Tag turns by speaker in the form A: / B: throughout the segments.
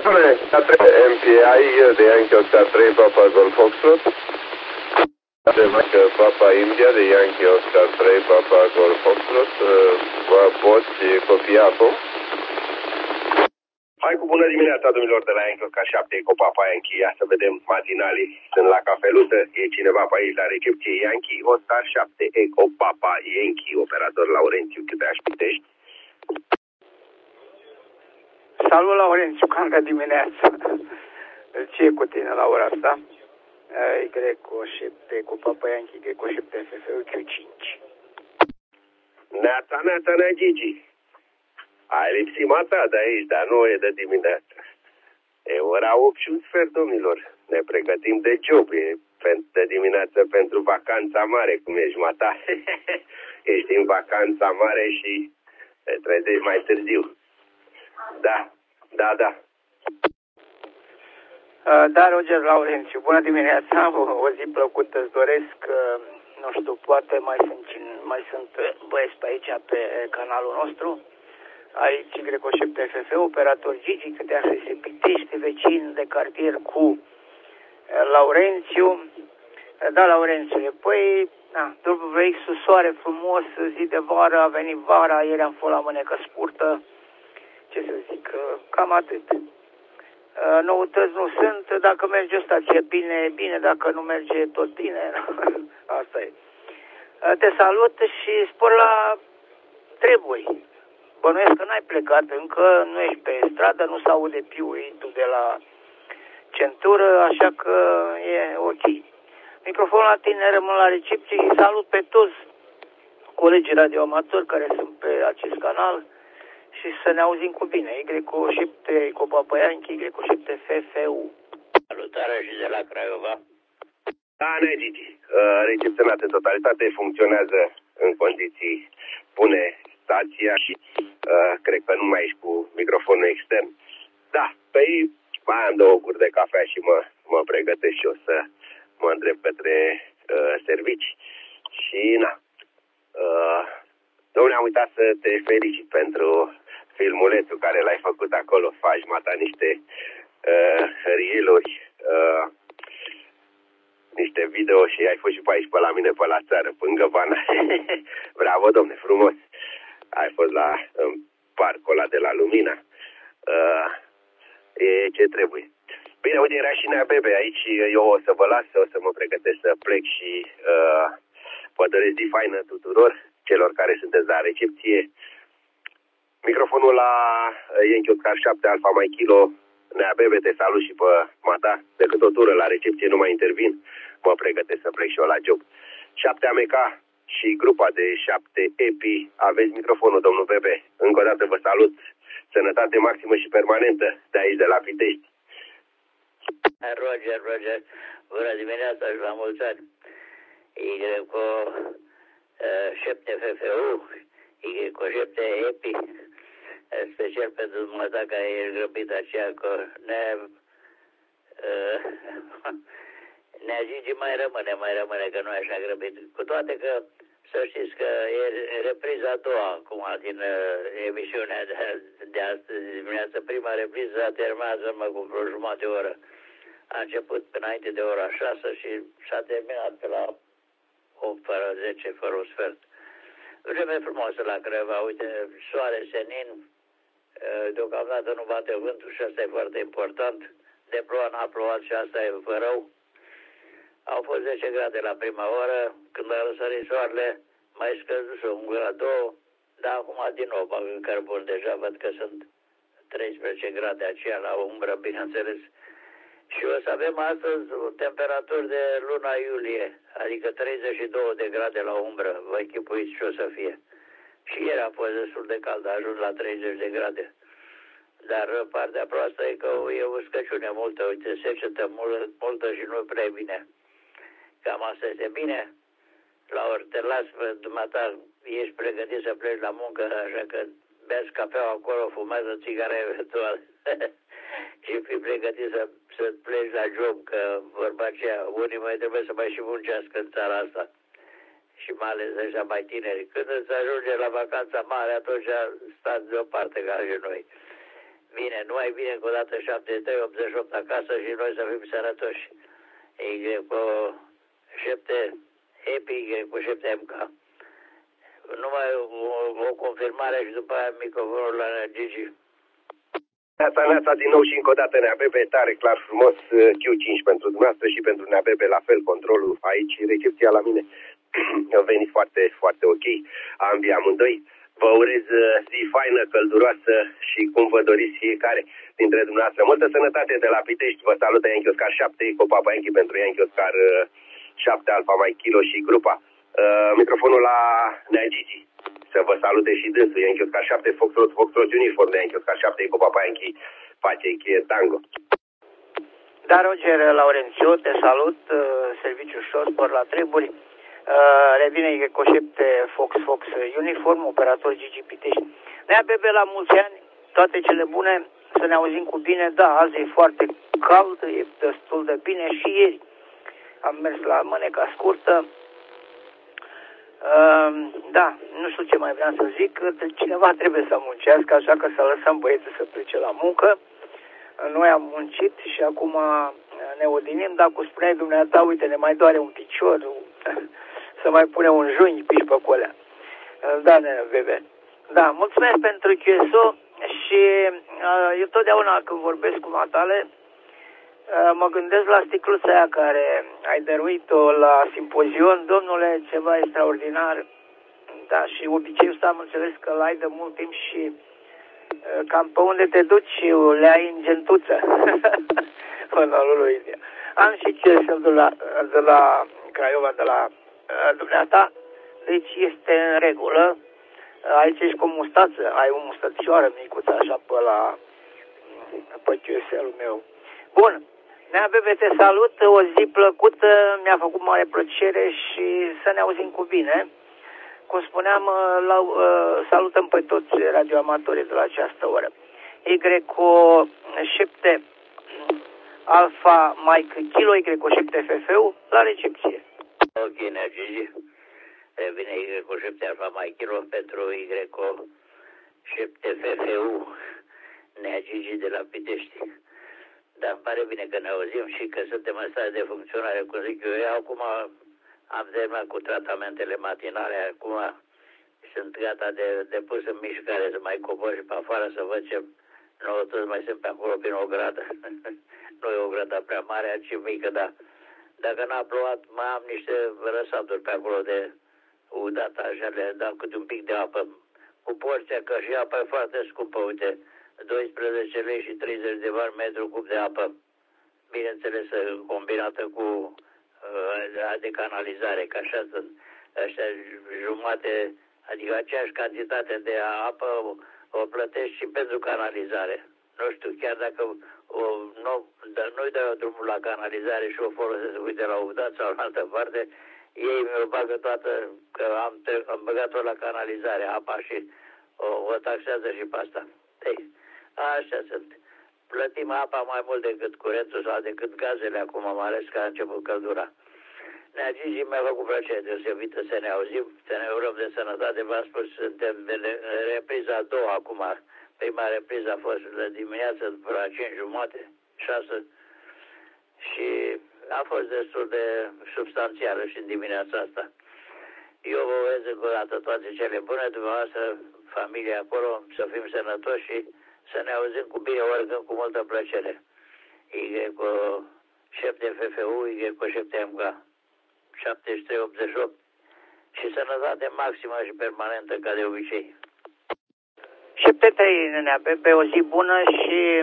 A: MPI de Yankee Oscar 3 Papa Golf Foxtrot. Papa India de Yankee Oscar 3 Papa Golf Foxtrot. Vă poți copia acum?
B: Hai cu bună dimineața, domnilor, de la Yankee Oscar 7 Eco Papa Yankee. Ia să vedem matinalii. Sunt la cafeluță. E cineva pe aici la recepție. Yankee Oscar 7 Eco Papa Yankee, operator Laurențiu Chiuteaș Pitești.
C: Salut, Laurențiu, cam ca dimineața. Ce e cu tine la ora asta? Y7 cu Papa Yankee, Y7 FFU Q5.
B: Neața, nea Gigi. Ai lipsit mata de aici, dar nu e de dimineață. E ora 8 și un sfert, domnilor. Ne pregătim de job. E de dimineață pentru vacanța mare, cum ești mata. Ești în vacanța mare și te trezești mai târziu. Da.
C: Da, Roger Laurențiu, bună dimineața, o zi plăcută îți doresc, nu știu, poate mai sunt băieți pe aici, pe canalul nostru, aici Y7 FF, operator Gigi, câte așa se Pitești, vecin de cartier cu Laurențiu. Da, Laurențiu, păi, WX-ul, soare frumos, zi de vară, a venit vara, ieri am fost la mânecă scurtă, ce să zic, cam atât. Noutăți nu sunt, dacă merge o stație bine, dacă nu merge tot bine, asta e. Te salut și spor la treburi. Bănuiesc că n-ai plecat încă, nu ești pe stradă, nu se aude piuitul de la centură, așa că e ok. Microfonul la tine, rămân la recepție și salut pe toți colegii radioamatori care sunt pe acest canal și să ne auzim cu bine. Y7 cu Papa Yankee, Y7 FFU.
D: Salutare și de la Craiova.
B: Da, Gigi. Recepționat în totalitate, funcționează în condiții bune stația și cred că nu mai ești cu microfonul extern. Da, păi mai am 2 guri de cafea și mă pregătesc și eu să mă îndrept către servici. Și dom'le, am uitat să te felicit pentru filmulețul care l-ai făcut acolo. Faci mata niște reel-uri, niște video și ai fost și pe aici, pe la mine, pe la țară, pe Găvana. Bravo, domne, frumos. Ai fost la parcul ăla de la Lumina. E ce trebuie. Bine, uite, era și Nea Bebe aici. Eu o să vă las, o să mă pregătesc să plec și vă doresc zi faină tuturor celor care sunteți la recepție. Microfonul la Yankee Oscar 7 Alfa Mike Kilo. Nea Bebe, te salut și pe mata. Decât o tură la recepție nu mai intervin. Mă pregătesc să plec și eu la job. 7 AMK și grupa de 7 EPI. Aveți microfonul, domnul Bebe. Încă o dată vă salut. Sănătate maximă și permanentă de aici, de la Pitești.
D: Roger, bună dimineața și la mulți ani. Y cu 7 FFU, Y cu 7 EPI, special pentru dumneata care e grăbit aceea cu Nea Gigi mai rămâne că nu e așa grăbit. Cu toate că să știți că e repriza a doua acum din emisiunea de astăzi dimineață. Prima repriză terminează cu vreo jumătate de oră. A început înainte de ora 6 și s-a terminat pe la 8 fără 10 fără un sfert. Vreme frumoasă la Craiova, uite, soare senin, deocamdată nu bate vântul și asta e foarte important. De ploua n-a plouat și asta e fărău. Au fost 10 grade la prima oră, când a răsărit soarele, mai scăzut un grad 2, dar acum din nou bagă cărbun, deja văd că sunt 13 grade aceea la umbră, bineînțeles. Și o să avem astăzi temperaturi de luna iulie, adică 32 de grade la umbră, vă închipuiți ce o să fie. Și ieri a fost destul de cald, a ajuns la 30 de grade. Dar partea proastă e că e uscăciune multă, uite, secetă multă și nu prea bine. Cam asta este bine. La ori te las pe dumneata, ești pregătit să pleci la muncă, așa că beți cafea acolo, fumează țigara eventual. Și fii pregătit să pleci la job, că vorba aceea, unii mai trebuie să mai și muncească în țara asta. Și mai ales ăștia mai tineri. Când îți ajunge la vacanța mare, atunci stați deoparte ca și noi. Bine, numai bine că odată 7388 acasă și noi să fim sănătoși. Y cu 7 EPI, Y cu 7 MK. Numai o confirmare și după aia microfonul la Gigi.
B: Neața din nou și încă o dată NABB, tare, clar, frumos, Q5 pentru dumneavoastră și pentru NABB, la fel, controlul aici, recepția la mine a venit foarte, foarte ok, ambii amândoi. Vă urez zi faină, călduroasă și cum vă doriți fiecare dintre dumneavoastră. Multă sănătate de la Pitești, vă salută Yankee Oscar 7, Eco Papa Yankee pentru Yankee Oscar 7, Alfa Mike Kilo și grupa. Microfonul la Nea Gigi. Să vă salute și dânsul, Yankee Oscar 7, Foxtrot Uniform de Yankee Oscar 7, Eco Papa Yankee, Pace Echie Tango.
C: Da, Roger Laurențiu, te salut, serviciu Șospor la treburi. Revine cu 7 Fox Uniform, operator Gigi Pitești. NABB la mulți ani, toate cele bune, să ne auzim cu bine. Da, azi e foarte cald, e destul de bine și ieri am mers la Mâneca Scurtă. Da, nu știu ce mai vreau să zic, cineva trebuie să muncească, așa că să lăsăm băieții să plece la muncă. Noi am muncit și acum ne odinim, dar cu spuneai dumneata, uite, ne mai doare un picior, să mai pune un junghi piși pe colea. Da, bebe. Da, mulțumesc pentru QSO și eu totdeauna când vorbesc cu matale, mă gândesc la sticluța aia care ai dăruit-o la simpozion, domnule, ceva extraordinar. Da, și obiceiul ăsta am înțeles că l-ai de mult timp și cam pe unde te duci le ai în gentuță. Am și cel de la Craiova, de la dumneata, deci este în regulă. Aici ești cu mustață, ai o mustățioară micuță așa pe QSL-ul meu. Bun, NABB, te salut, o zi plăcută, mi-a făcut mare plăcere și să ne auzim cu bine. Cum spuneam, salutăm pe toți radioamatorii de la această oră. Y7 Alfa Mike Kilo, Y7 FFU, la recepție.
D: Ok, Nea Gigi. Revine Y7 Alfa Mike Kilo pentru Y7 FFU, Nea Gigi de la Pitești. Dar îmi pare bine că ne auzim și că suntem în stare de funcționare, cum zic eu. Acum am terminat cu tratamentele matinale, acum sunt gata de pus în mișcare, să mai cobor și pe afară să văd ce noutăți mai sunt pe acolo prin o gradă. Nu e o gradă prea mare, ci mică, dar dacă n-a plouat, mai am niște răsaturi pe acolo de udat, așa le dau câte un pic de apă. Cu porția, că și apa e foarte scumpă, uite, 12 lei și 30 de bani metru cub de apă. Bineînțeles, combinată cu de canalizare, că așa sunt ăștia jumate, adică aceeași cantitate de apă o plătești și pentru canalizare. Nu știu, chiar dacă nu-i dau drumul la canalizare și o folosesc, uite, la udat sau în altă parte, ei mi-o bagă toată, că am băgat-o la canalizare, apa, și o taxează și pe asta. Ei, așa sunt. Plătim apa mai mult decât curentul sau decât gazele acum, mai ales că a început căldura. Nea Gigi, mi-a făcut plăcere deosebită să ne auzim, să ne urăm de sănătate. V-am spus, suntem în repriza a doua acum. Prima repriză a fost de dimineață, după la 5:30, 6, și a fost destul de substanțială și în dimineața asta. Eu vă urez încă o dată toate cele bune, dumneavoastră, familia acolo, să fim sănătoși și să ne auzim cu bine oricând, cu multă plăcere. Y cu 7 FFU, Y cu 7 MK, 7388 și sănătate maximă și permanentă, ca de obicei.
C: 73, NABB, o zi bună și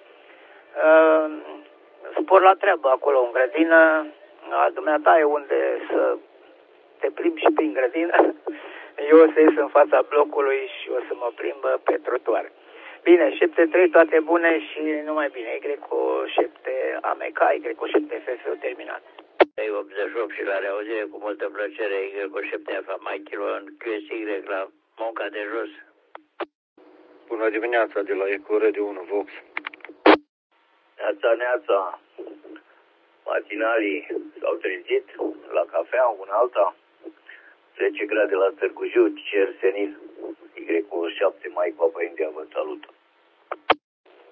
C: spor la treabă acolo în grădină. A dumneata e unde să te plimbi și prin grădină. Eu o să ies în fața blocului și o să mă plimbă pe trotuar. Bine, 73, toate bune și numai bine. Y cu 7 AMK, Y cu 7 FF terminat.
D: 88 și la reauzire cu multă plăcere, Y cu 7 Alfa Mike Kilo în QSY la Monca de Jos.
E: Bună dimineața, de la Eco Radio 1 Vox.
B: Neața, matinalii s-au trezit la cafea, una alta, 10 grade la Târgu Jiu, cer senin, Y7 Mike Papa India vă salută.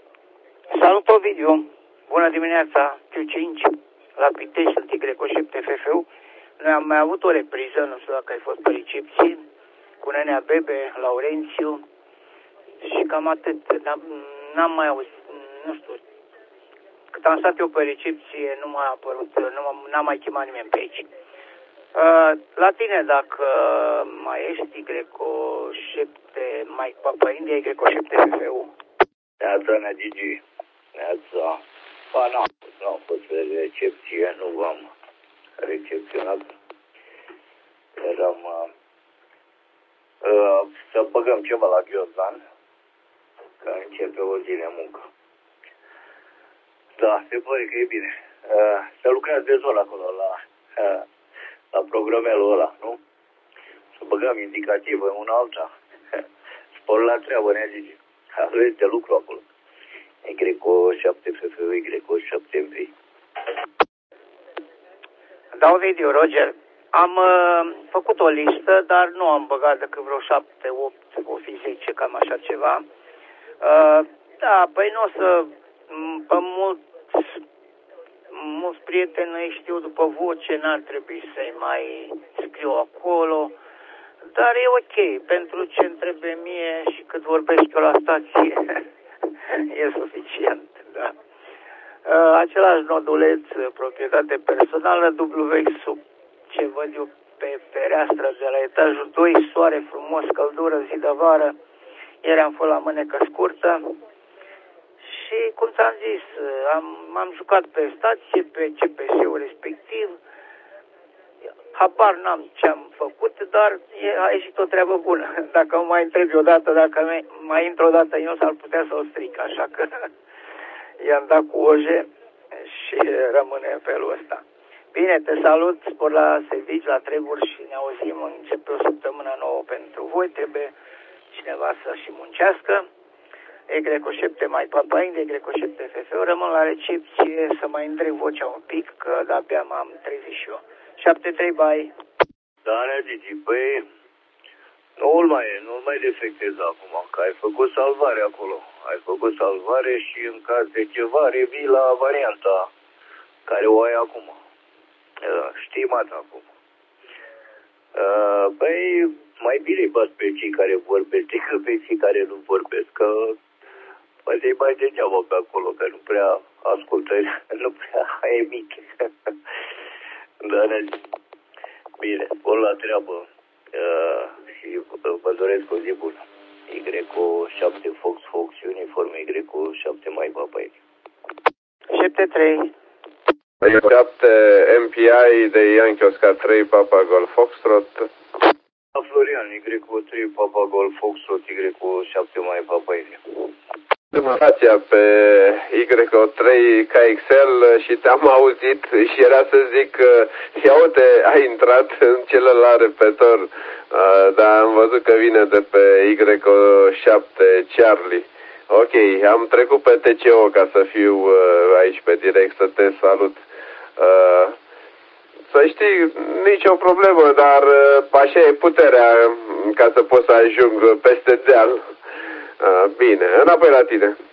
C: Salut, Ovidiu! Bună dimineața, Q5, la Pitești, sunt Y7 FFU. Noi am mai avut o repriză, nu știu dacă ai fost pe recepție, cu Nenea Bebe, Laurențiu și cam atât. N-am mai auzit, nu știu, cât am stat eu pe recepție nu m-a apărut, n-am mai chemat nimeni pe aici. La tine, dacă mai ești Y7, Mike Papa India, Y7 FFU.
D: Neața, Nea Gigi. Neața. Ba, nu am fost pe recepție, nu v-am recepționat. Eram să băgăm ceva la ghiozdan, că începe o zi de muncă. Da, se pare că e bine. Să lucrați de zor acolo la programelul ăla, nu? Să băgăm indicativă una alta. Spor la treabă, Nea Gigi. Aveți de lucru acolo. Y7 FFU, Y7 MP.
C: Da, video, Roger. Am făcut o listă, dar nu am băgat decât vreo 7, 8, o fi 10, cam așa ceva. Da, păi nu o să... Pe mulți prieteni îi știu după voce, n-ar trebui să-i mai scriu acolo. Dar e ok, pentru ce îmi trebuie mie și cât vorbesc eu la stație, e suficient, da. Același noduleț, proprietate personală, WX, ce văd eu pe fereastră de la etajul 2, soare frumos, căldură, zi de vară, ieri am fost la mânecă scurtă și, cum ți-am zis, m-am jucat pe stație, pe CPS-ul respectiv. Habar n-am ce am făcut, dar a ieșit o treabă bună. Dacă mă mai întreb odată, dacă mai intru odată eu, s-ar putea să o stric, așa că i-am dat cu oje și rămâne în felul ăsta. Bine, te salut, spor la servici, la treburi și ne auzim, începe o săptămână nouă pentru voi, trebuie cineva să și muncească. Y7 mai Papa India, Y7 FFU, rămân la recepție să mai îndreg vocea un pic, că de-abia m-am trezit și eu. 7-3, bye.
D: Da, Nea Gigi, păi nu-l mai defectezi acum, că ai făcut salvare acolo. Ai făcut salvare și în caz de ceva revii la varianta care o ai acum. Știi mata acum. Păi mai bine bați pe cei care vorbesc decât pe cei care nu vorbesc, că poate îi mai degeaba pe acolo, că nu prea ascultă, nu prea emit. Da, Nea Gigi. Bine, spor la treabă și vă doresc o zi bună. Y7 Fox uniform Y7 mai Papa India.
C: 7-3.
A: 7 MPI de Yankee Oscar 3 Papa Golf Foxtrot.
D: Florian, Y3 Papa Golf Foxtrot, Y7 mai Papa India.
A: Stația pe Y3 KXL și te-am auzit și era să zic că ia uite, ai intrat în celălalt repetor, dar am văzut că vine de pe Y7 Charlie. Ok, am trecut pe TCO ca să fiu aici pe direct să te salut. Să știi, nicio problemă, dar așa e puterea ca să pot să ajung peste deal. Bine, înapoi la tine.